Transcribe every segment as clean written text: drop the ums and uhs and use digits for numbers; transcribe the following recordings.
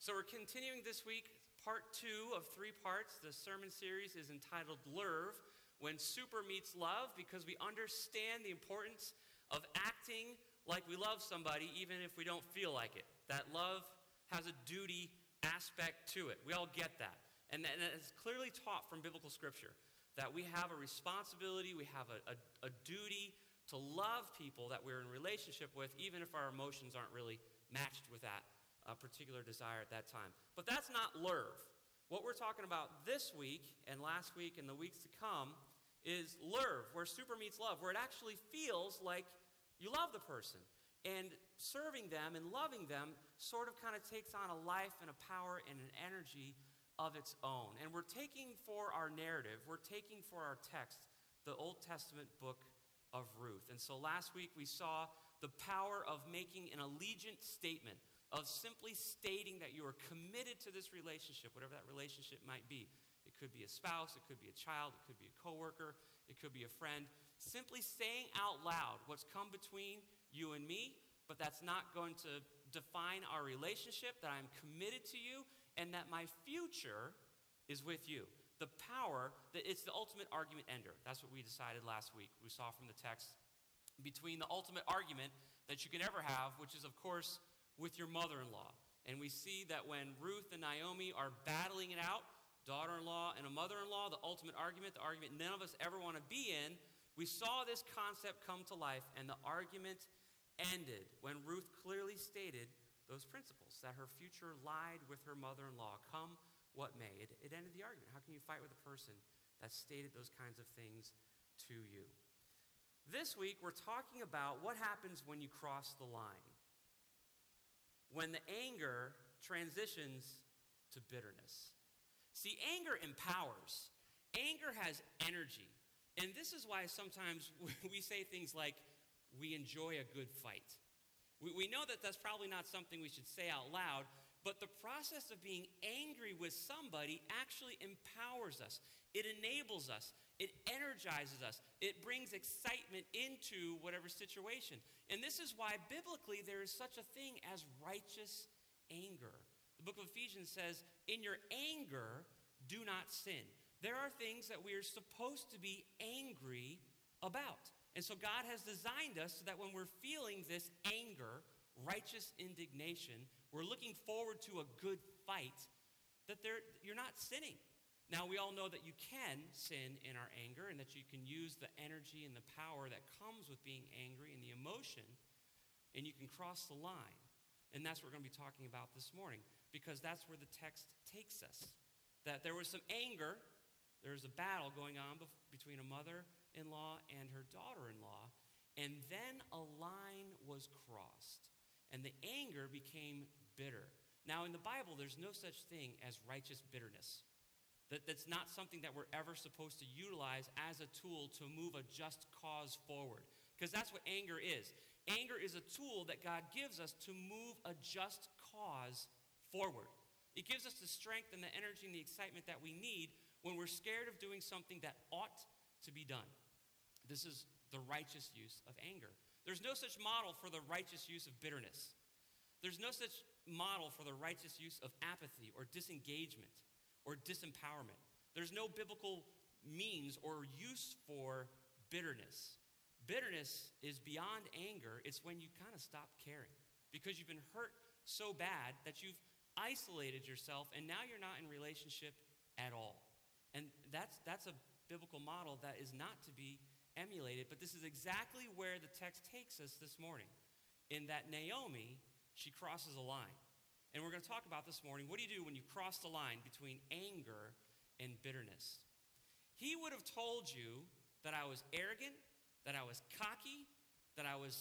So we're continuing this week, part 2 of 3 parts. The sermon series is entitled Lerv, When Super Meets Love, because we understand the importance of acting like we love somebody even if we don't feel like it. That love has a duty aspect to it. We all get that. And it's clearly taught from biblical scripture that we have a responsibility, we have a duty to love people that we're in relationship with, even if our emotions aren't really matched with that particular desire at that time. But that's not Lerv. What we're talking about this week and last week and the weeks to come is Lerv, where super meets love, where it actually feels like you love the person. And serving them and loving them sort of kind of takes on a life and a power and an energy of its own. And we're taking for our narrative, we're taking for our text, the Old Testament book of Ruth. And so last week we saw the power of making an allegiant statement, of simply stating that you are committed to this relationship, whatever that relationship might be. It could be a spouse, it could be a child, it could be a coworker, it could be a friend. Simply saying out loud what's come between you and me, but that's not going to define our relationship, that I'm committed to you, and that my future is with you. The power, that it's the ultimate argument ender. That's what we decided last week. We saw from the text between the ultimate argument that you can ever have, which is, of course, with your mother-in-law. And we see that when Ruth and Naomi are battling it out, daughter-in-law and a mother-in-law, the ultimate argument, the argument none of us ever want to be in, we saw this concept come to life, and the argument ended when Ruth clearly stated those principles, that her future lied with her mother-in-law, come what may. It ended the argument. How can you fight with a person that stated those kinds of things to you? This week, we're talking about what happens when you cross the line, when the anger transitions to bitterness. See, anger empowers. Anger has energy. And this is why sometimes we say things like, we enjoy a good fight. We know that that's probably not something we should say out loud, but the process of being angry with somebody actually empowers us. It enables us. It energizes us. It brings excitement into whatever situation. And this is why biblically there is such a thing as righteous anger. The book of Ephesians says, in your anger, do not sin. There are things that we are supposed to be angry about. And so God has designed us so that when we're feeling this anger, righteous indignation, we're looking forward to a good fight, that you're not sinning. Now, we all know that you can sin in our anger and that you can use the energy and the power that comes with being angry and the emotion, and you can cross the line. And that's what we're going to be talking about this morning, because that's where the text takes us. That there was some anger, there was a battle going on between a mother-in-law and her daughter-in-law, and then a line was crossed, and the anger became bitter. Now, in the Bible, there's no such thing as righteous bitterness. That's not something that we're ever supposed to utilize as a tool to move a just cause forward, because that's what anger is. Anger is a tool that God gives us to move a just cause forward. It gives us the strength and the energy and the excitement that we need when we're scared of doing something that ought to be done. This is the righteous use of anger. There's no such model for the righteous use of bitterness. There's no such model for the righteous use of apathy or disengagement or disempowerment. There's no biblical means or use for bitterness. Bitterness is beyond anger. It's when you kind of stop caring because you've been hurt so bad that you've isolated yourself, and now you're not in relationship at all. And that's a biblical model that is not to be emulated, but this is exactly where the text takes us this morning, in that Naomi, she crosses a line. And we're going to talk about this morning, what do you do when you cross the line between anger and bitterness? He would have told you that I was arrogant, that I was cocky, that I was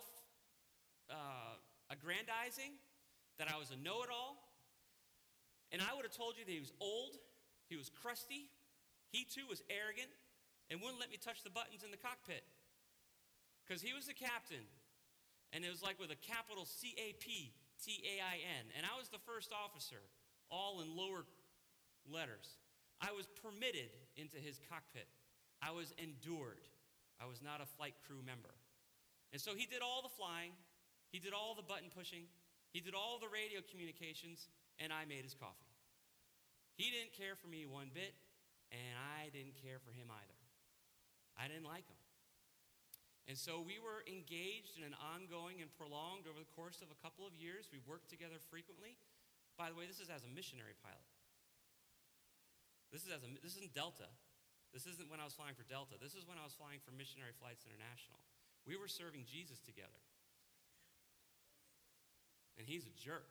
self-aggrandizing, that I was a know-it-all. And I would have told you that he was old, he was crusty, he too was arrogant, and wouldn't let me touch the buttons in the cockpit. Because he was the captain, and it was like with a capital CAPTAIN, and I was the first officer, all in lower letters. I was permitted into his cockpit. I was endured. I was not a flight crew member. And so he did all the flying, he did all the button pushing, He did all the radio communications, and I made his coffee. He didn't care for me one bit, and I didn't care for him either. I didn't like him. And so we were engaged in an ongoing and prolonged over the course of a couple of years. We worked together frequently. By the way, this is as a missionary pilot. This isn't Delta. This isn't when I was flying for Delta. This is when I was flying for Missionary Flights International. We were serving Jesus together. And he's a jerk.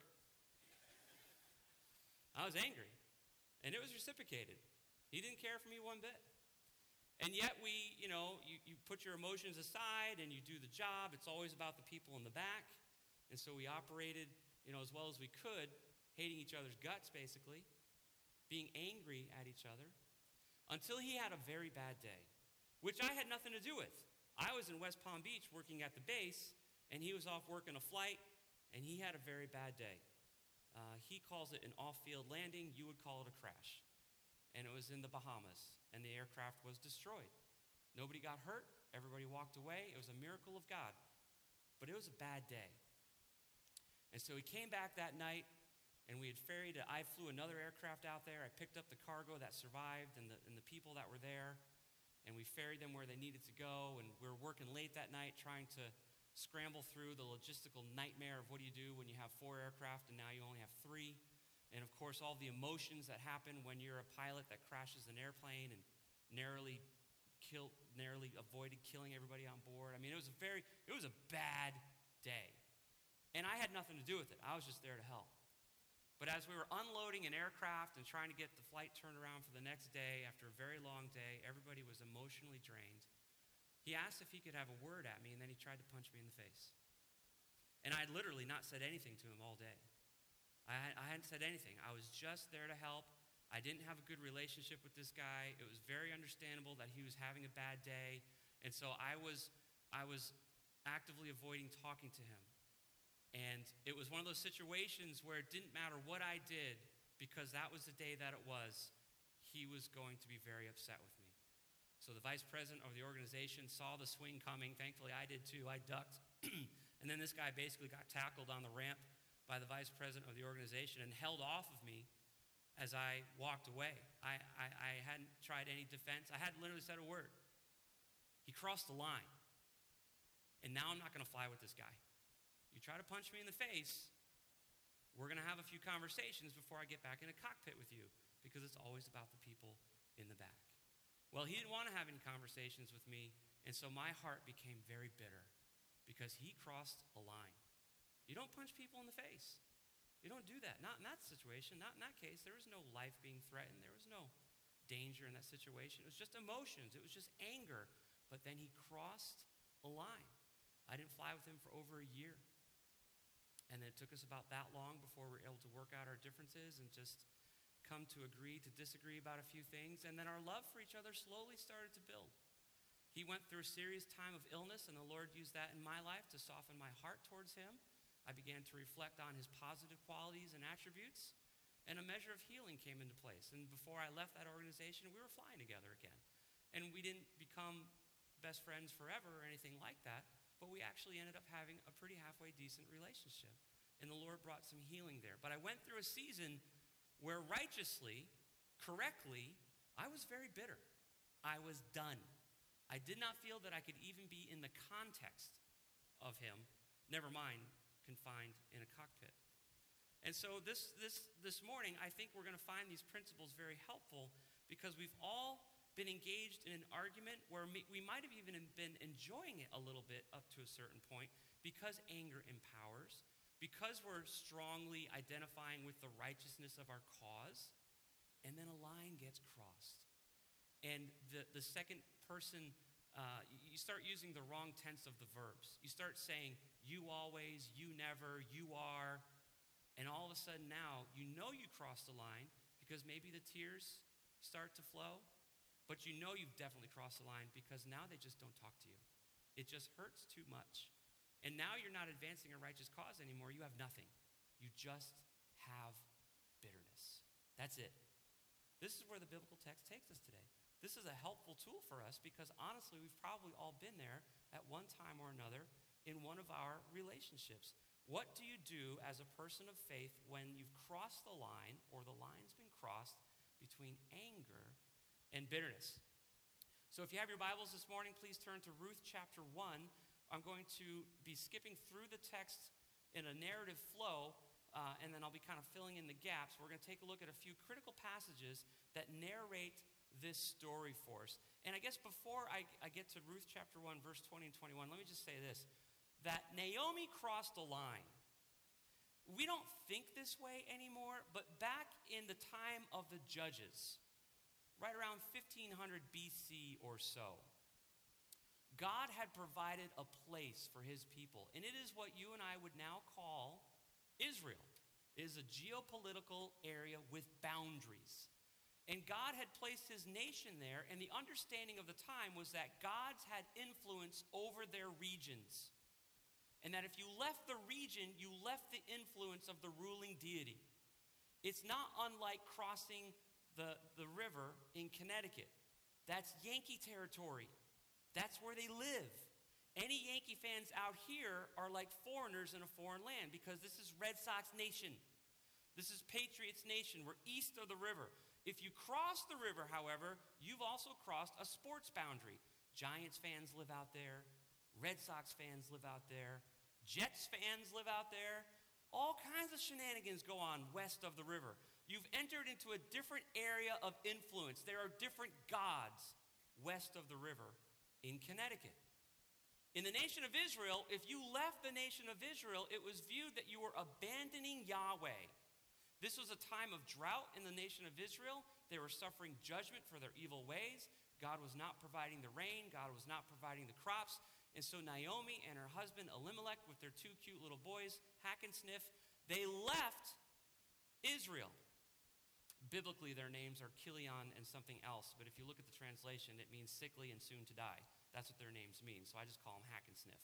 I was angry. And it was reciprocated. He didn't care for me one bit. And yet you put your emotions aside and you do the job. It's always about the people in the back. And so we operated, as well as we could, hating each other's guts, basically, being angry at each other, until he had a very bad day, which I had nothing to do with. I was in West Palm Beach working at the base, and he was off working a flight, and he had a very bad day. He calls it an off-field landing. You would call it a crash. And it was in the Bahamas, and the aircraft was destroyed. Nobody got hurt. Everybody walked away. It was a miracle of God. But it was a bad day. And so he came back that night, and I flew another aircraft out there. I picked up the cargo that survived and the people that were there, and we ferried them where they needed to go. And we were working late that night trying to scramble through the logistical nightmare of what do you do when you have 4 aircraft and now you only have 3. And of course, all the emotions that happen when you're a pilot that crashes an airplane and narrowly avoided killing everybody on board. I mean, it was a bad day. And I had nothing to do with it. I was just there to help. But as we were unloading an aircraft and trying to get the flight turned around for the next day, after a very long day, everybody was emotionally drained. He asked if he could have a word at me, and then he tried to punch me in the face. And I had literally not said anything to him all day. I hadn't said anything. I was just there to help. I didn't have a good relationship with this guy. It was very understandable that he was having a bad day. And so I was actively avoiding talking to him. And it was one of those situations where it didn't matter what I did, because that was the day that it was, he was going to be very upset with me. So the vice president of the organization saw the swing coming. Thankfully, I did too. I ducked. And then this guy basically got tackled on the ramp by the vice president of the organization and held off of me as I walked away. I hadn't tried any defense. I hadn't literally said a word. He crossed the line. And now I'm not going to fly with this guy. You try to punch me in the face, we're going to have a few conversations before I get back in a cockpit with you, because it's always about the people in the back. Well, he didn't want to have any conversations with me, and so my heart became very bitter because he crossed a line. You don't punch people in the face. You don't do that. Not in that situation. Not in that case. There was no life being threatened. There was no danger in that situation. It was just emotions. It was just anger. But then he crossed a line. I didn't fly with him for over a year. And it took us about that long before we were able to work out our differences and just come to agree to disagree about a few things. And then our love for each other slowly started to build. He went through a serious time of illness, and the Lord used that in my life to soften my heart towards him. I began to reflect on his positive qualities and attributes, and a measure of healing came into place. And before I left that organization, we were flying together again. And we didn't become best friends forever or anything like that, but we actually ended up having a pretty halfway decent relationship. And the Lord brought some healing there. But I went through a season where righteously, correctly, I was very bitter. I was done. I did not feel that I could even be in the context of him, never mind confined in a cockpit. And so this morning, I think we're going to find these principles very helpful, because we've all been engaged in an argument where we might have even been enjoying it a little bit up to a certain point, because anger empowers, because we're strongly identifying with the righteousness of our cause, and then a line gets crossed. And the second person, you start using the wrong tense of the verbs. You start saying, you always, you never, you are, and all of a sudden now, you know you crossed the line, because maybe the tears start to flow, but you know you've definitely crossed the line, because now they just don't talk to you. It just hurts too much. And now you're not advancing a righteous cause anymore. You have nothing. You just have bitterness. That's it. This is where the biblical text takes us today. This is a helpful tool for us, because honestly, we've probably all been there at one time or another in one of our relationships What do you do as a person of faith when you've crossed the line or the line's been crossed between anger and bitterness? So if you have your Bibles this morning, please turn to Ruth chapter 1. I'm going to be skipping through the text in a narrative flow, and then I'll be kind of filling in the gaps. We're going to take a look at a few critical passages that narrate this story for us. And I guess before I get to Ruth chapter 1, verse 20 and 21, let me just say this, that Naomi crossed a line. We don't think this way anymore, but back in the time of the Judges, right around 1500 BC or so, God had provided a place for his people. And it is what you and I would now call Israel. It is a geopolitical area with boundaries. And God had placed his nation there, and the understanding of the time was that gods had influence over their regions. And that if you left the region, you left the influence of the ruling deity. It's not unlike crossing the river in Connecticut. That's Yankee territory. That's where they live. Any Yankee fans out here are like foreigners in a foreign land because this is Red Sox Nation. This is Patriots Nation. We're east of the river. If you cross the river, however, you've also crossed a sports boundary. Giants fans live out there. Red Sox fans live out there. Jets fans live out there. All kinds of shenanigans go on west of the river. You've entered into a different area of influence. There are different gods west of the river in Connecticut. In the nation of Israel, if you left the nation of Israel, it was viewed that you were abandoning Yahweh. This was a time of drought in the nation of Israel. They were suffering judgment for their evil ways. God was not providing the rain. God was not providing the crops. And so Naomi and her husband Elimelech with their two cute little boys, Hack and Sniff, they left Israel. Biblically, their names are Kilion and something else. But if you look at the translation, it means sickly and soon to die. That's what their names mean. So I just call them Hack and Sniff.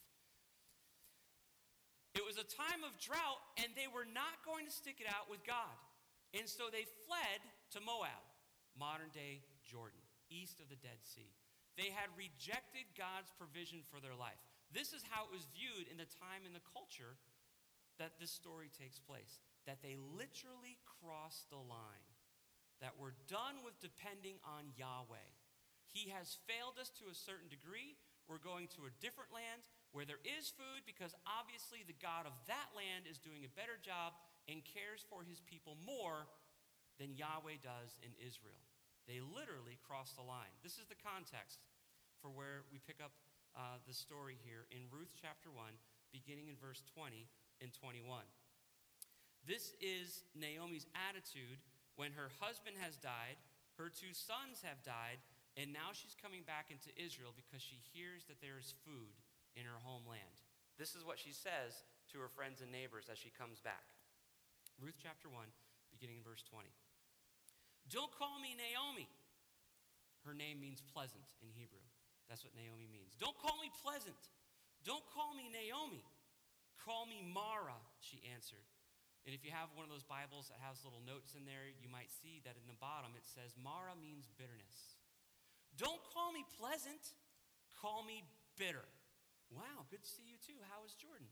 It was a time of drought, and they were not going to stick it out with God. And so they fled to Moab, modern-day Jordan, east of the Dead Sea. They had rejected God's provision for their life. This is how it was viewed in the time and the culture that this story takes place, that they literally crossed the line, that we're done with depending on Yahweh. He has failed us to a certain degree. We're going to a different land where there is food because obviously the God of that land is doing a better job and cares for his people more than Yahweh does in Israel. They literally crossed the line. This is the context for where we pick up the story here in Ruth chapter 1, beginning in verse 20 and 21. This is Naomi's attitude when her husband has died, her two sons have died, and now she's coming back into Israel because she hears that there is food in her homeland. This is what she says to her friends and neighbors as she comes back. Ruth chapter 1, beginning in verse 20. Don't call me Naomi. Her name means pleasant in Hebrew. That's what Naomi means. Don't call me pleasant. Don't call me Naomi. Call me Mara, she answered. And if you have one of those Bibles that has little notes in there, you might see that in the bottom it says Mara means bitterness. Don't call me pleasant. Call me bitter. Wow, good to see you too. How is Jordan?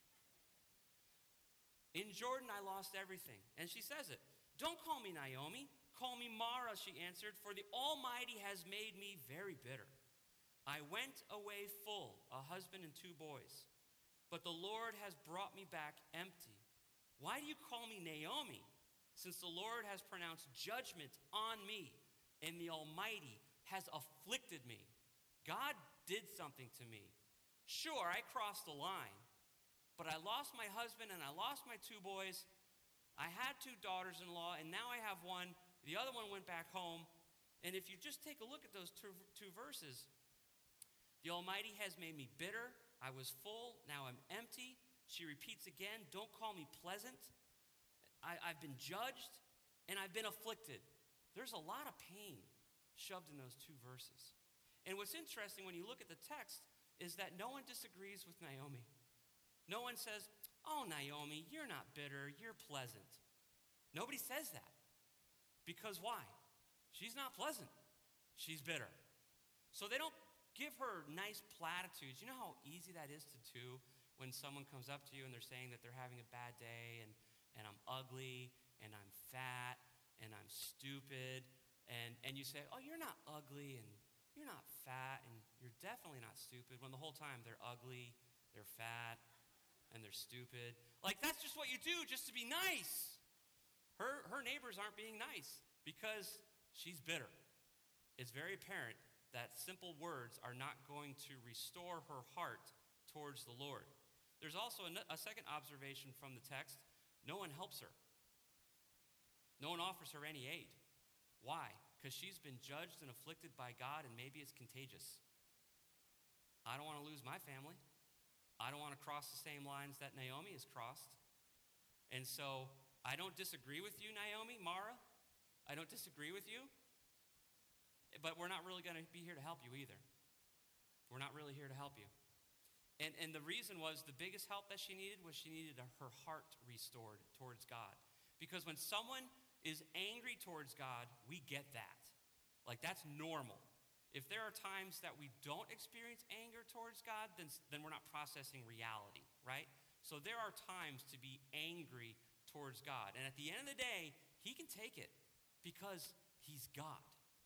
In Jordan, I lost everything. And she says it. Don't call me Naomi. Call me Mara, she answered, for the Almighty has made me very bitter. I went away full, a husband and two boys. But the Lord has brought me back empty. Why do you call me Naomi, since the Lord has pronounced judgment on me, and the Almighty has afflicted me? God did something to me. Sure, I crossed the line, but I lost my husband and I lost my two boys. I had two daughters-in-law, and now I have one. The other one went back home. And if you just take a look at those two verses, the Almighty has made me bitter. I was full, now I'm empty. She repeats again, don't call me pleasant. I've been judged, and I've been afflicted. There's a lot of pain shoved in those two verses. And what's interesting when you look at the text is that no one disagrees with Naomi. No one says, oh, Naomi, you're not bitter, you're pleasant. Nobody says that. Because why? She's not pleasant. She's bitter. So they don't give her nice platitudes. You know how easy that is to do when someone comes up to you and they're saying that they're having a bad day and I'm ugly and I'm fat and I'm stupid and you say, oh, you're not ugly and you're not fat and you're definitely not stupid, when the whole time they're ugly, they're fat, and they're stupid. Like, that's just what you do just to be nice. Her neighbors aren't being nice because she's bitter. It's very apparent that simple words are not going to restore her heart towards the Lord. There's also a second observation from the text. No one helps her. No one offers her any aid. Why? Because she's been judged and afflicted by God, and maybe it's contagious. I don't want to lose my family. I don't want to cross the same lines that Naomi has crossed. And so I don't disagree with you, Naomi, Mara. I don't disagree with you. But we're not really going to be here to help you either. We're not really here to help you. And the reason was, the biggest help that she needed was she needed her heart restored towards God. Because when someone is angry towards God, we get that. Like, that's normal. If there are times that we don't experience anger towards God, then we're not processing reality, right? So there are times to be angry towards God. And at the end of the day, he can take it because he's God.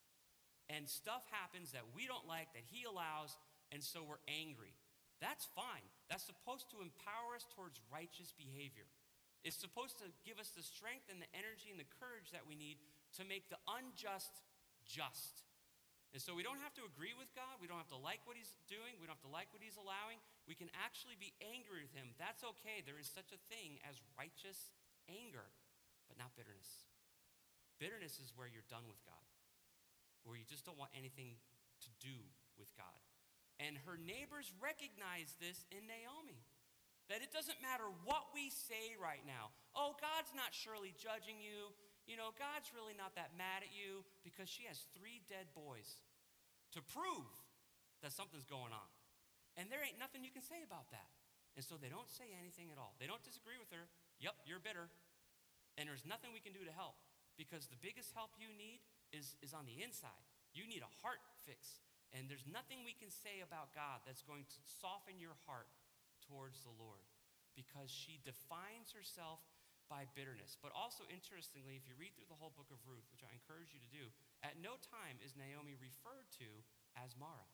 And stuff happens that we don't like, that he allows, and so we're angry. That's fine. That's supposed to empower us towards righteous behavior. It's supposed to give us the strength and the energy and the courage that we need to make the unjust just. And so we don't have to agree with God. We don't have to like what he's doing. We don't have to like what he's allowing. We can actually be angry with him. That's okay. There is such a thing as righteous anger, but not bitterness. Bitterness is where you're done with God, where you just don't want anything to do with God. And her neighbors recognize this in Naomi, that it doesn't matter what we say right now. Oh, God's not surely judging you. You know, God's really not that mad at you, because she has 3 dead boys to prove that something's going on. And there ain't nothing you can say about that. And so they don't say anything at all. They don't disagree with her. Yep, you're bitter. And there's nothing we can do to help, because the biggest help you need is on the inside. You need a heart fix. And there's nothing we can say about God that's going to soften your heart towards the Lord, because she defines herself by bitterness. But also, interestingly, if you read through the whole book of Ruth, which I encourage you to do, at no time is Naomi referred to as Mara.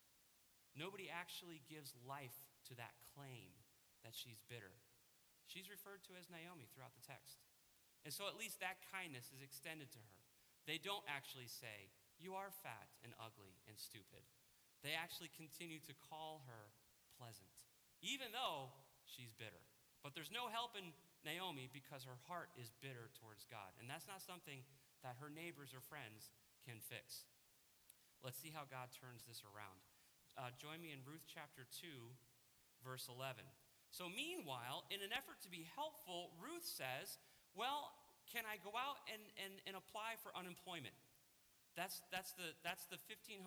Nobody actually gives life to that claim that she's bitter. She's referred to as Naomi throughout the text. And so at least that kindness is extended to her. They don't actually say, you are fat and ugly and stupid. They actually continue to call her pleasant, even though she's bitter. But there's no help in Naomi because her heart is bitter towards God. And that's not something that her neighbors or friends can fix. Let's see how God turns this around. Join me in Ruth chapter 2, verse 11. So meanwhile, in an effort to be helpful, Ruth says, well, can I go out and apply for unemployment? That's the 1500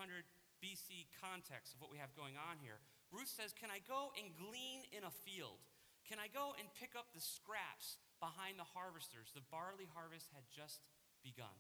BC context of what we have going on here. Ruth says, can I go and glean in a field? Can I go and pick up the scraps behind the harvesters? The barley harvest had just begun.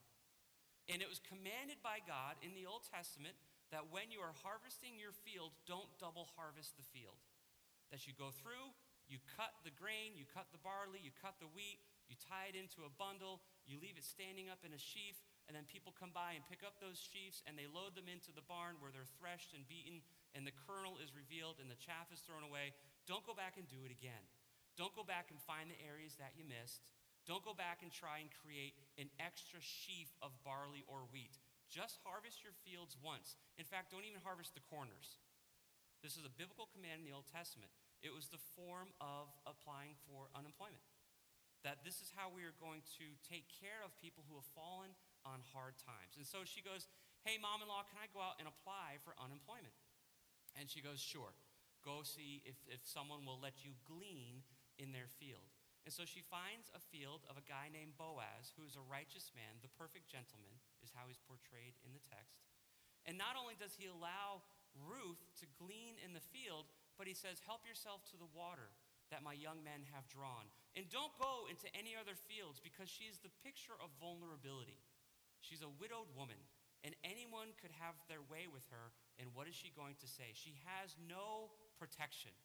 And it was commanded by God in the Old Testament that when you are harvesting your field, don't double harvest the field. That you go through, you cut the grain, you cut the barley, you cut the wheat, you tie it into a bundle, you leave it standing up in a sheaf, and then people come by and pick up those sheaves and they load them into the barn where they're threshed and beaten and the kernel is revealed and the chaff is thrown away. Don't go back and do it again. Don't go back and find the areas that you missed. Don't go back and try and create an extra sheaf of barley or wheat. Just harvest your fields once. In fact, don't even harvest the corners. This is a biblical command in the Old Testament. It was the form of applying for unemployment. That this is how we are going to take care of people who have fallen on hard times. And so she goes, hey, mom-in-law, can I go out and apply for unemployment? And she goes, sure. Go see if someone will let you glean in their field. And so she finds a field of a guy named Boaz, who is a righteous man, the perfect gentleman, is how he's portrayed in the text. And not only does he allow Ruth to glean in the field, but he says, help yourself to the water that my young men have drawn. And don't go into any other fields, because she is the picture of vulnerability. She's a widowed woman, and anyone could have their way with her, and what is she going to say? She has no protection.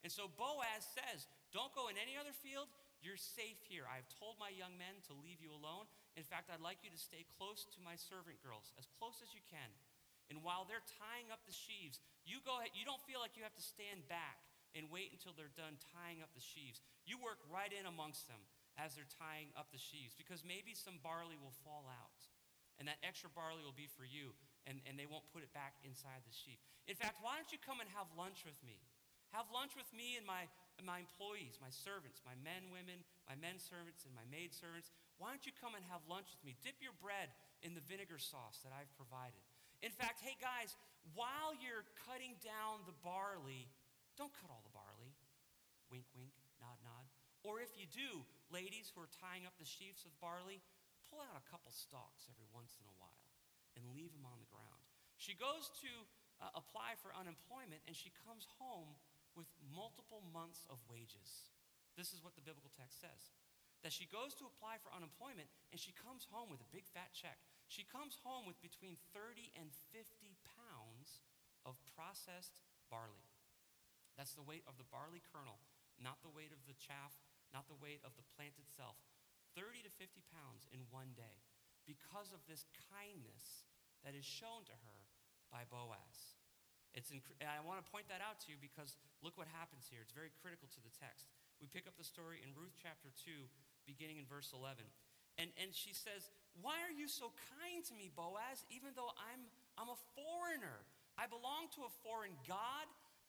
And so Boaz says, don't go in any other field. You're safe here. I've told my young men to leave you alone. In fact, I'd like you to stay close to my servant girls, as close as you can. And while they're tying up the sheaves, you go ahead. You don't feel like you have to stand back and wait until they're done tying up the sheaves. You work right in amongst them as they're tying up the sheaves, because maybe some barley will fall out. And that extra barley will be for you, and they won't put it back inside the sheaf. In fact, why don't you come and have lunch with me? Have lunch with me and my employees, my servants, my men, women, my men servants, and my maid servants. Why don't you come and have lunch with me? Dip your bread in the vinegar sauce that I've provided. In fact, hey guys, while you're cutting down the barley, don't cut all the barley. Wink, wink, nod, nod. Or if you do, ladies who are tying up the sheaves of barley, pull out a couple stalks every once in a while and leave them on the ground. She goes to apply for unemployment, and she comes home with multiple months of wages. This is what the biblical text says. That she goes to apply for unemployment, and she comes home with a big fat check. She comes home with between 30 and 50 pounds of processed barley. That's the weight of the barley kernel, not the weight of the chaff, not the weight of the plant itself. 30 to 50 pounds in one day, because of this kindness that is shown to her by Boaz. I want to point that out to you because look what happens here. It's very critical to the text. We pick up the story in Ruth chapter 2, beginning in verse 11. And she says, why are you so kind to me, Boaz, even though I'm a foreigner? I belong to a foreign god.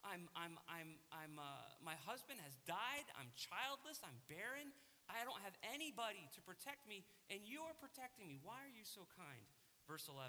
My husband has died. I'm childless. I'm barren. I don't have anybody to protect me, and you are protecting me. Why are you so kind? Verse 11.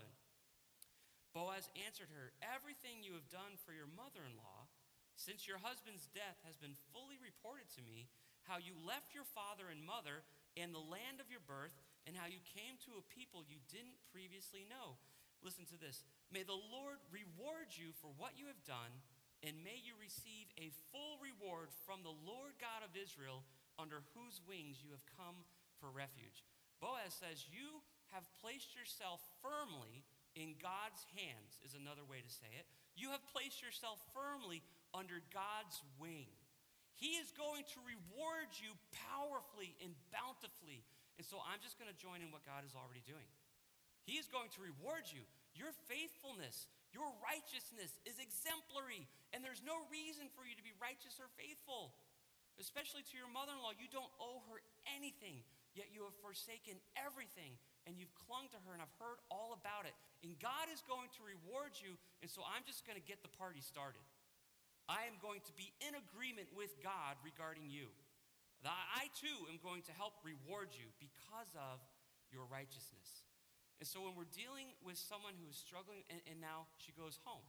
Boaz answered her, everything you have done for your mother-in-law, since your husband's death has been fully reported to me, how you left your father and mother and the land of your birth, and how you came to a people you didn't previously know. Listen to this. May the Lord reward you for what you have done, and may you receive a full reward from the Lord God of Israel, under whose wings you have come for refuge. Boaz says, you have placed yourself firmly in God's hands, is another way to say it. You have placed yourself firmly under God's wing. He is going to reward you powerfully and bountifully. And so I'm just going to join in what God is already doing. He is going to reward you. Your faithfulness, your righteousness is exemplary. And there's no reason for you to be righteous or faithful. Especially to your mother-in-law. You don't owe her anything, yet you have forsaken everything. And you've clung to her, and I've heard all about it. And God is going to reward you, and so I'm just going to get the party started. I am going to be in agreement with God regarding you. I, too, am going to help reward you because of your righteousness. And so when we're dealing with someone who is struggling, and now she goes home,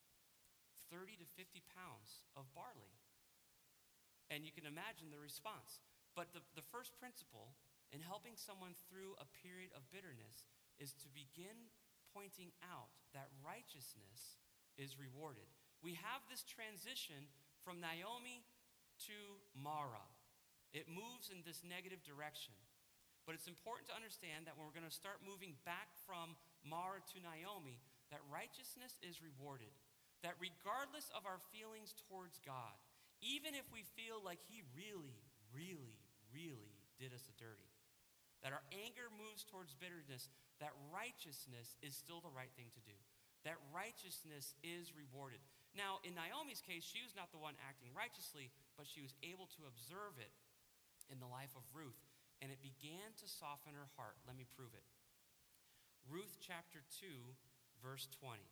30 to 50 pounds of barley. And you can imagine the response. But the first principle in helping someone through a period of bitterness is to begin pointing out that righteousness is rewarded. We have this transition from Naomi to Mara. It moves in this negative direction. But it's important to understand that when we're going to start moving back from Mara to Naomi, that righteousness is rewarded. That regardless of our feelings towards God, even if we feel like he really, really, really did us a dirty, that our anger moves towards bitterness, that righteousness is still the right thing to do. That righteousness is rewarded. Now, in Naomi's case, she was not the one acting righteously, but she was able to observe it in the life of Ruth, and it began to soften her heart. Let me prove it. Ruth chapter 2, verse 20.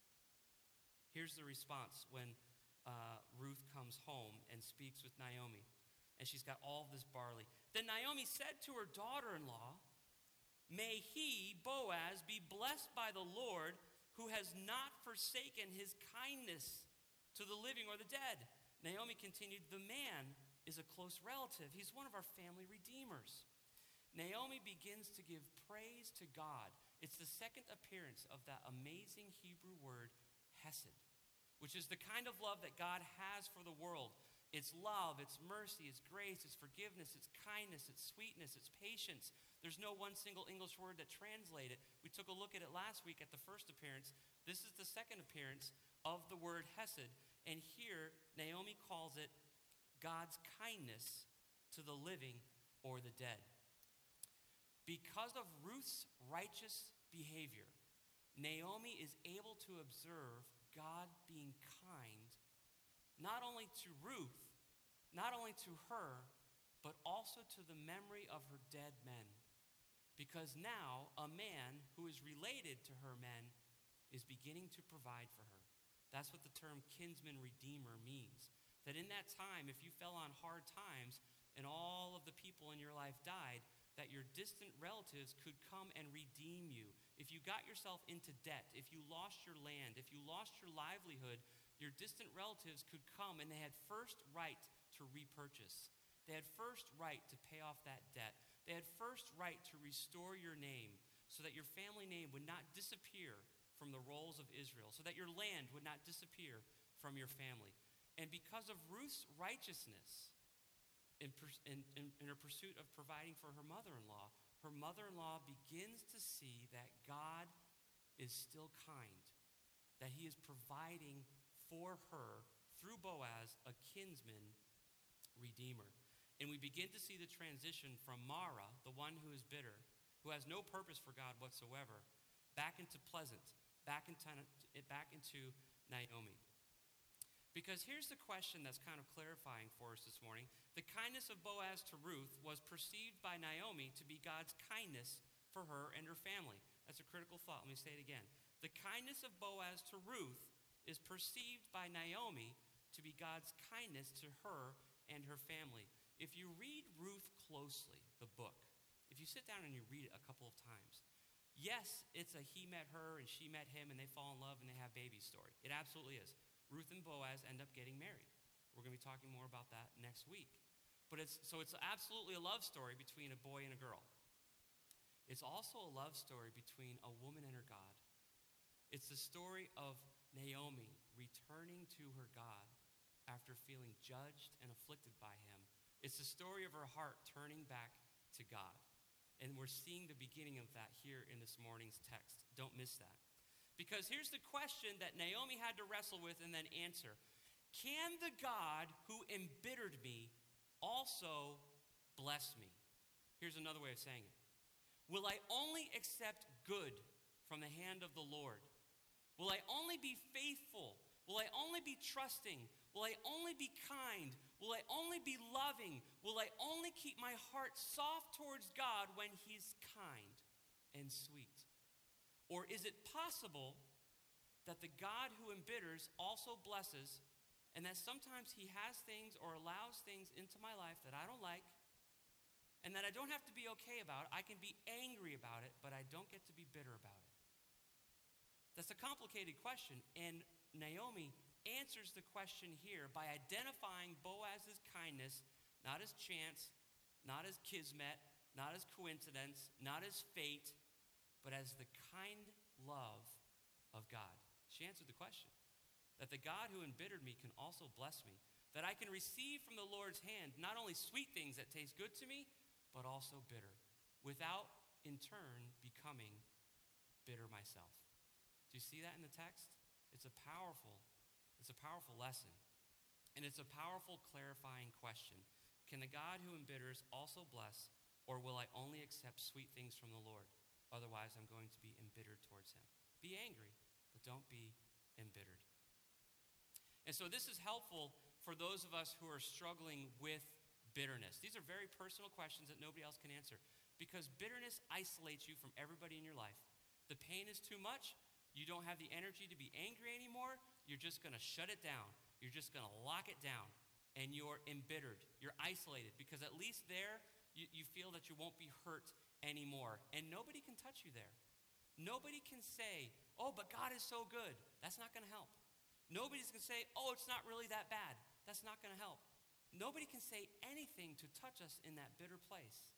Here's the response when Ruth comes home and speaks with Naomi. And she's got all this barley. Then Naomi said to her daughter-in-law, may he, Boaz, be blessed by the Lord, who has not forsaken his kindness to the living or the dead. Naomi continued, the man is a close relative. He's one of our family redeemers. Naomi begins to give praise to God. It's the second appearance of that amazing Hebrew word, hesed, which is the kind of love that God has for the world. It's love, it's mercy, it's grace, it's forgiveness, it's kindness, it's sweetness, it's patience. There's no one single English word that translates it. We took a look at it last week at the first appearance. This is the second appearance of the word hesed. And here, Naomi calls it God's kindness to the living or the dead. Because of Ruth's righteous behavior, Naomi is able to observe God being kind, not only to Ruth, not only to her, but also to the memory of her dead men. Because now a man who is related to her men is beginning to provide for her. That's what the term kinsman redeemer means. That in that time, if you fell on hard times and all of the people in your life died, that your distant relatives could come and redeem you. If you got yourself into debt, if you lost your land, if you lost your livelihood, your distant relatives could come and they had first right to repurchase. They had first right to pay off that debt. They had first right to restore your name so that your family name would not disappear from the rolls of Israel, so that your land would not disappear from your family. And because of Ruth's righteousness in her pursuit of providing for her mother-in-law begins to see that God is still kind, that he is providing for her through Boaz, a kinsman redeemer. And we begin to see the transition from Mara, the one who is bitter, who has no purpose for God whatsoever, back into pleasant, back into Naomi. Because here's the question that's kind of clarifying for us this morning. The kindness of Boaz to Ruth was perceived by Naomi to be God's kindness for her and her family. That's a critical thought. Let me say it again. The kindness of Boaz to Ruth is perceived by Naomi to be God's kindness to her and her family. If you read Ruth closely, the book, if you sit down and you read it a couple of times, yes, it's a he met her and she met him and they fall in love and they have babies story. It absolutely is. Ruth and Boaz end up getting married. We're going to be talking more about that next week. But it's absolutely a love story between a boy and a girl. It's also a love story between a woman and her God. It's the story of Naomi returning to her God after feeling judged and afflicted by him. It's the story of her heart turning back to God. And we're seeing the beginning of that here in this morning's text. Don't miss that. Because here's the question that Naomi had to wrestle with and then answer. Can the God who embittered me also bless me? Here's another way of saying it. Will I only accept good from the hand of the Lord? Will I only be faithful? Will I only be trusting? Will I only be kind? Will I only be loving? Will I only keep my heart soft towards God when he's kind and sweet? Or is it possible that the God who embitters also blesses, and that sometimes he has things or allows things into my life that I don't like, and that I don't have to be okay about? I can be angry about it, but I don't get to be bitter about it. That's a complicated question, and Naomi answers the question here by identifying Boaz's kindness, not as chance, not as kismet, not as coincidence, not as fate, but as the kind love of God. She answered the question. That the God who embittered me can also bless me. That I can receive from the Lord's hand not only sweet things that taste good to me, but also bitter, without in turn becoming bitter myself. Do you see that in the text? It's a powerful lesson. And it's a powerful clarifying question. Can the God who embitters also bless, or will I only accept sweet things from the Lord? Otherwise, I'm going to be embittered towards him. Be angry, but don't be embittered. And so this is helpful for those of us who are struggling with bitterness. These are very personal questions that nobody else can answer, because bitterness isolates you from everybody in your life. The pain is too much. You don't have the energy to be angry anymore. You're just going to shut it down. You're just going to lock it down, and you're embittered. You're isolated, because at least there you feel that you won't be hurt anymore. And nobody can touch you there. Nobody can say, oh, but God is so good. That's not going to help. Nobody's going to say, oh, it's not really that bad. That's not going to help. Nobody can say anything to touch us in that bitter place.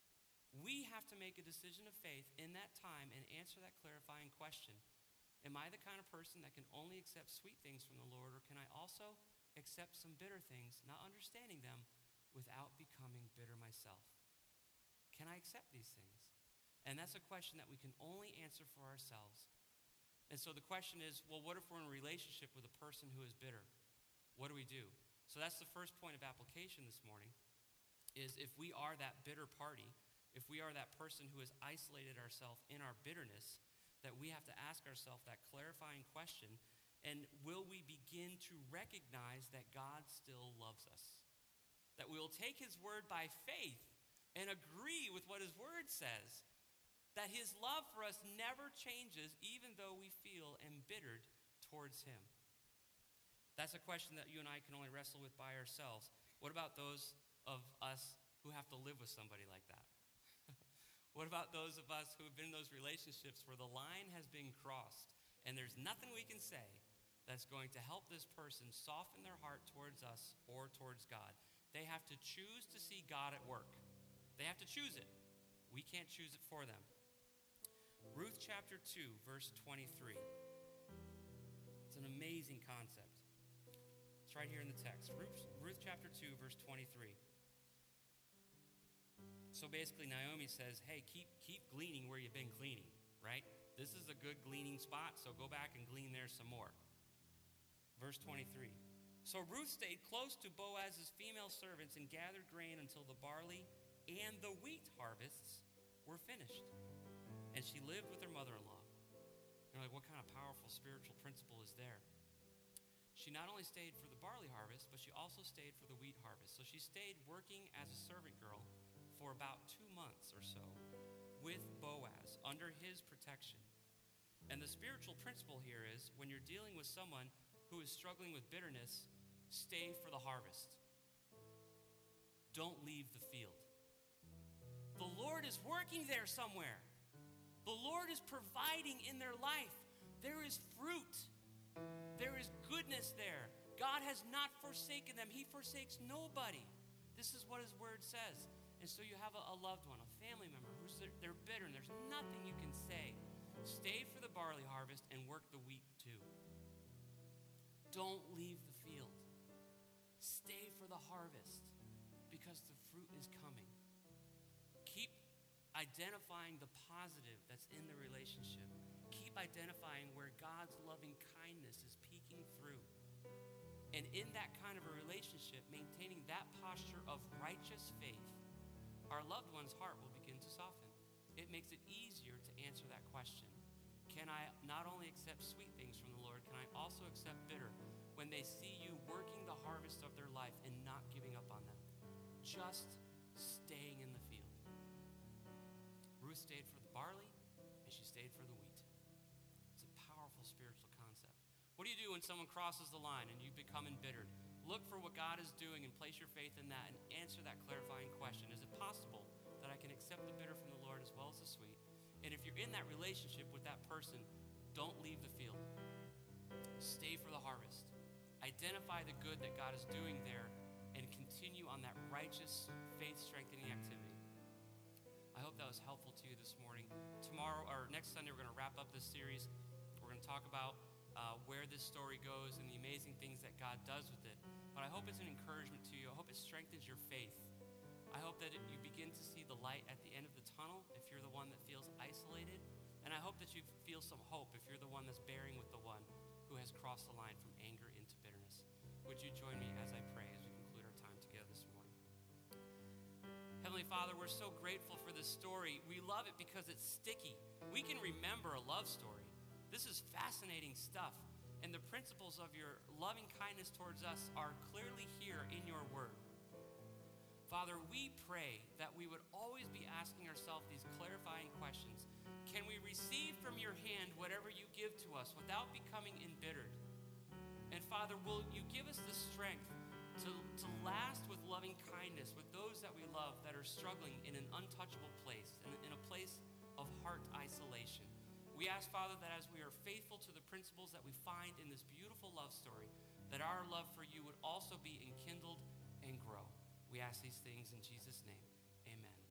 We have to make a decision of faith in that time and answer that clarifying question. Am I the kind of person that can only accept sweet things from the Lord, or can I also accept some bitter things, not understanding them, without becoming bitter myself? Can I accept these things? And that's a question that we can only answer for ourselves. And so the question is, well, what if we're in a relationship with a person who is bitter? What do we do? So that's the first point of application this morning, is if we are that bitter party, if we are that person who has isolated ourselves in our bitterness, that we have to ask ourselves that clarifying question, and will we begin to recognize that God still loves us? That we will take his word by faith and agree with what his word says, that his love for us never changes even though we feel embittered towards him. That's a question that you and I can only wrestle with by ourselves. What about those of us who have to live with somebody like that? What about those of us who have been in those relationships where the line has been crossed and there's nothing we can say that's going to help this person soften their heart towards us or towards God? They have to choose to see God at work. They have to choose it. We can't choose it for them. Ruth chapter 2, verse 23. It's an amazing concept. It's right here in the text. Ruth chapter 2, verse 23. So basically Naomi says, hey, keep gleaning where you've been gleaning, right? This is a good gleaning spot, so go back and glean there some more. Verse 23. So Ruth stayed close to Boaz's female servants and gathered grain until the barley and the wheat harvests were finished. And she lived with her mother-in-law. You're like, what kind of powerful spiritual principle is there? She not only stayed for the barley harvest, but she also stayed for the wheat harvest. So she stayed working as a servant girl for about 2 months or so with Boaz under his protection. And the spiritual principle here is when you're dealing with someone who is struggling with bitterness, stay for the harvest. Don't leave the field. The Lord is working there somewhere. The Lord is providing in their life. There is fruit. There is goodness there. God has not forsaken them. He forsakes nobody. This is what his word says. And so you have a loved one, a family member, they're bitter and there's nothing you can say. Stay for the barley harvest and work the wheat too. Don't leave the field. Stay for the harvest because the fruit is coming. Keep identifying the positive that's in the relationship. Keep identifying where God's loving kindness is peeking through. And in that kind of a relationship, maintaining that posture of righteous faith, our loved one's heart will begin to soften. It makes it easier to answer that question. Can I not only accept sweet things from the Lord, can I also accept bitter when they see you working the harvest of their life and not giving up on them? Just staying in the field. Ruth stayed for the barley, and she stayed for the wheat. It's a powerful spiritual concept. What do you do when someone crosses the line and you become embittered? Look for what God is doing and place your faith in that and answer that clarifying question. Is it possible that I can accept the bitter from the Lord as well as the sweet? And if you're in that relationship with that person, don't leave the field. Stay for the harvest. Identify the good that God is doing there and continue on that righteous, faith-strengthening activity. I hope that was helpful to you this morning. Tomorrow, or next Sunday, we're going to wrap up this series. We're going to talk about where this story goes and the amazing things that God does with it. But I hope it's an encouragement to you. I hope it strengthens your faith. I hope that you begin to see the light at the end of the tunnel if you're the one that feels isolated. And I hope that you feel some hope if you're the one that's bearing with the one who has crossed the line from anger into bitterness. Would you join me as I pray as we conclude our time together this morning? Heavenly Father, we're so grateful for this story. We love it because it's sticky. We can remember a love story. This is fascinating stuff. And the principles of your loving kindness towards us are clearly here in your word. Father, we pray that we would always be asking ourselves these clarifying questions. Can we receive from your hand whatever you give to us without becoming embittered? And Father, will you give us the strength to last with loving kindness with those that we love that are struggling in an untouchable place, in a place of heart isolation? We ask, Father, that as we are faithful to the principles that we find in this beautiful love story, that our love for you would also be enkindled and grow. We ask these things in Jesus' name. Amen.